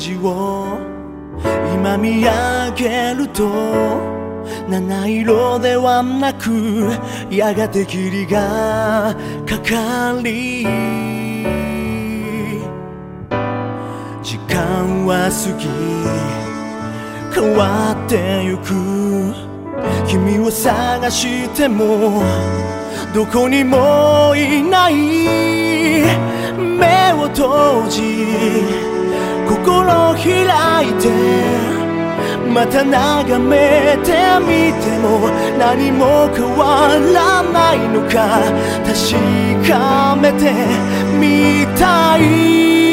虹を今見上げると七色ではなくやがて霧がかかり時間は過ぎ変わってゆく君を探してもどこにもいない目を閉じ心開いてまた眺めてみても何も変わらないのか確かめてみたい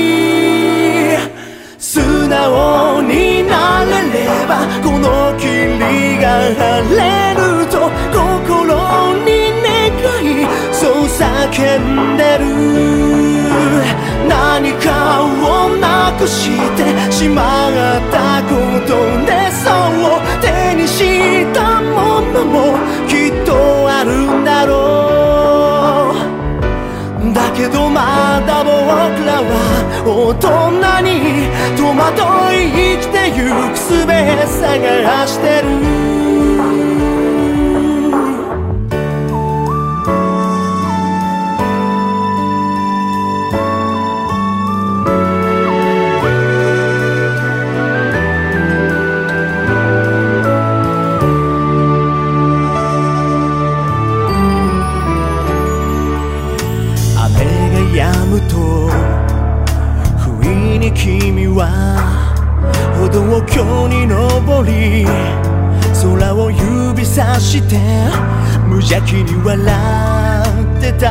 素直になれればこの霧が晴れると心に願いそう叫んでる何かをなくしてしまったことでそう手にしたものもきっとあるんだろうだけどまだ僕らは大人に戸惑い生きてゆく術探してる君は歩道橋に登り空を指さして無邪気に笑ってた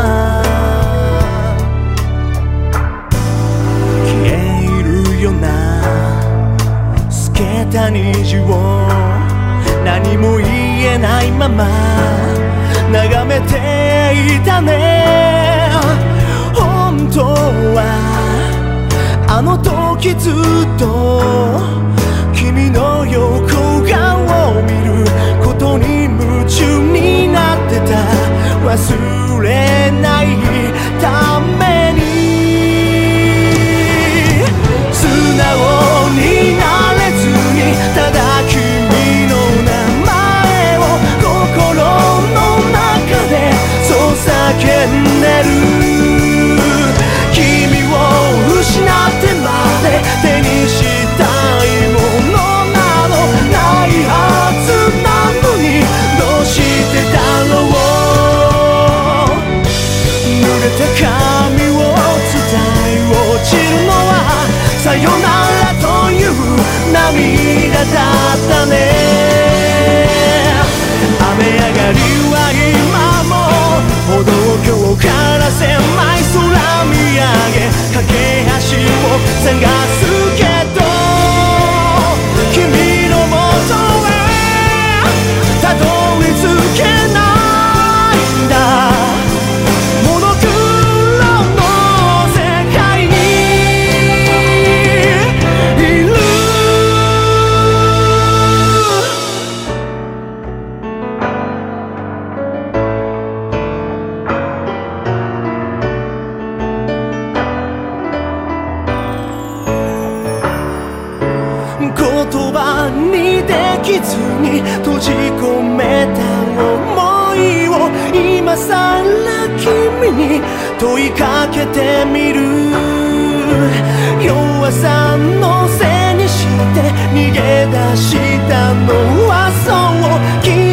消えるような透けた虹を何も言えないまま眺めていたね本当はあの時ずっと君の横顔を見ることに夢中になってた忘れないために素直になれずにただ君の名前を心の中でそう叫んでる失ってまで手にしたいものなどないはずなのにどうしてだろう濡れた髪を伝え落ちるのはさよならという涙だったね雨上がりは今も歩道橋から狭い空見上げ架け橋を探すけど君のもとへたどり着けないんだモノクロの世界にいる言葉にできずに閉じ込めた想いを今さら君に問いかけてみる弱さのせいにして逃げ出したのはそう